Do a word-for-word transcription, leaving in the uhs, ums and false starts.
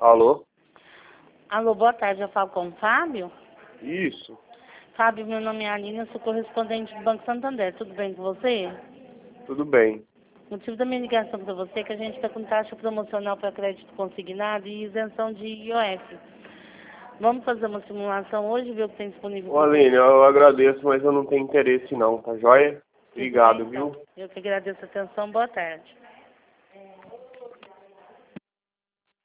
Alô? Alô, boa tarde, eu falo com o Fábio? Isso. Fábio, meu nome é Aline, eu sou correspondente do Banco Santander, tudo bem com você? Tudo bem. O motivo da minha ligação para você é que a gente está com taxa promocional para crédito consignado e isenção de I O F. Vamos fazer uma simulação hoje, ver o que tem disponível Ô, para você? Aline, eu agradeço, mas eu não tenho interesse não, tá joia? Tudo Obrigado, bem, então. viu? Eu que agradeço a atenção, boa tarde.